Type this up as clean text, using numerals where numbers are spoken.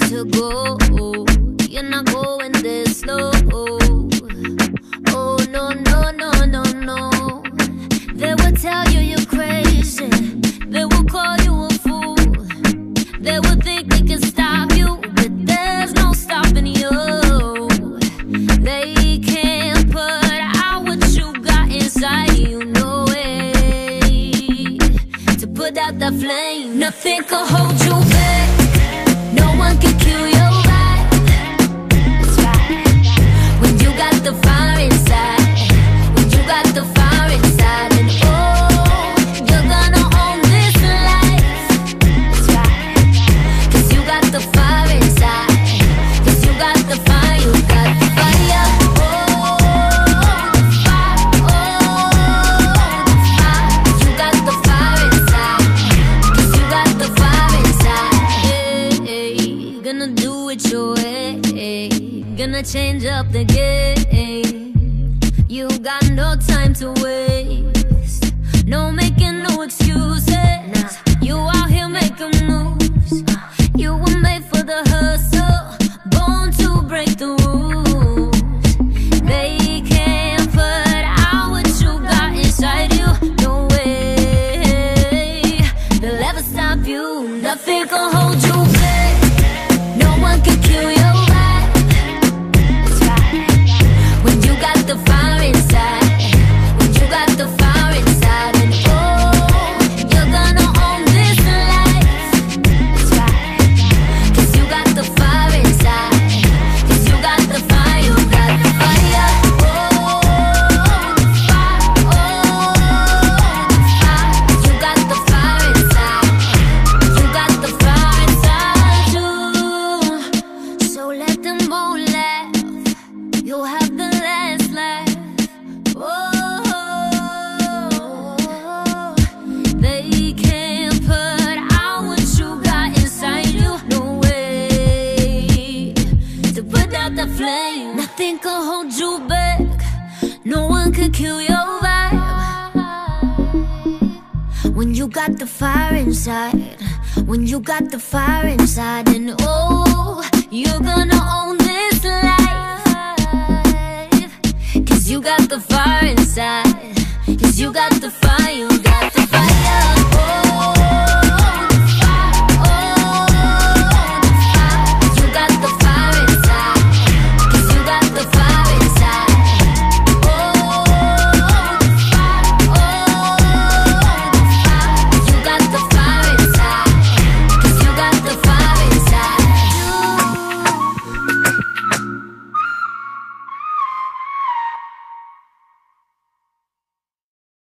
to go. You're not going this slow. Oh no, no, no, no, no. They will tell you you're crazy. They will call you a fool. They will think they can stop you, but there's no stopping you. They can't put out what you got inside you. No way to put out that flame. Nothing can hold you back. No one can kill your vibe. That's right. When you got the fire inside. When you got the fire inside. And oh, you're gonna own this life. That's right. Cause you got the fire inside. Cause you got the fire. You got the fire. Oh, the fire. Oh, the fire. You got the fire inside. Cause you got the fire inside. Hey, gonna do it your way. Gonna change up the game. You got no time to waste. No making no excuses. You out here making moves. You were made for the hustle, born to break the rules. They can't put out what you got inside you. No way they'll ever stop you. Nothing can hold you back. No one can kill your vibe. That's right. When you got the fire inside. When you got the fire inside. And oh, you're gonna own this life. That's right. Cause you got the fire inside. Cause you got the fire. You got the fire. Oh, the fire. Oh, the fire. You got the fire inside. You got the fire inside you. So let them all laugh. You'll have the last laugh. Oh, they can't put out what you got inside you. No way to put out the flame. Nothing can hold you back. No one can kill your vibe. When you got the fire inside. When you got the fire inside. And oh, you're gonna own this life. Cause you got the fire inside. Cause you got the fire.